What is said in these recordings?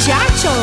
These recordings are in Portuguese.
muchacho.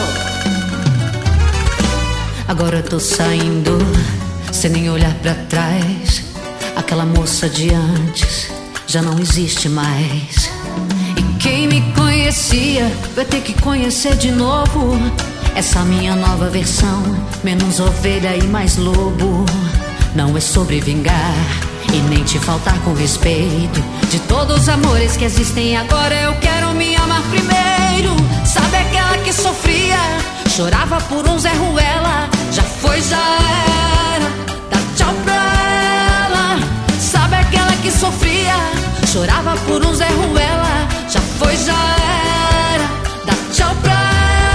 Agora eu tô saindo, sem nem olhar pra trás. Aquela moça de antes já não existe mais. E quem me conhecia vai ter que conhecer de novo. Essa minha nova versão, menos ovelha e mais lobo. Não é sobre vingar e nem te faltar com respeito. De todos os amores que existem agora, eu quero me amar primeiro. Sabe aquela que sofria, chorava por um Zé Ruela? Já foi, já era, dá tchau pra ela. Sabe aquela que sofria, chorava por um Zé Ruela? Já foi, já era, dá tchau pra ela.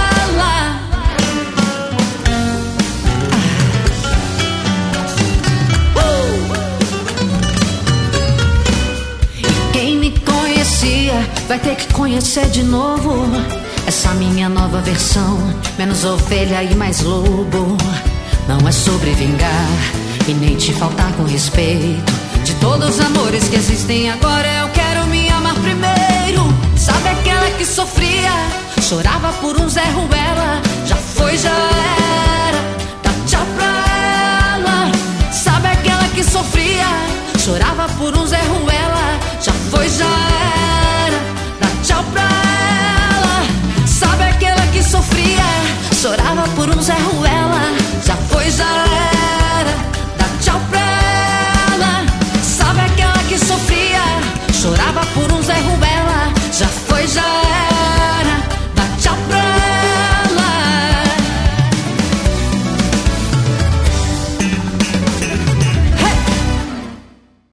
E quem me conhecia vai ter que conhecer de novo. Essa minha nova versão, menos ovelha e mais lobo. Não é sobre vingar e nem te faltar com respeito. De todos os amores que existem agora, eu quero me amar primeiro. Sabe aquela que sofria, chorava por um Zé Ruela? Já foi, já era, dá tchau pra ela. Sabe aquela que sofria, chorava por um Zé Ruela? Já foi, já era.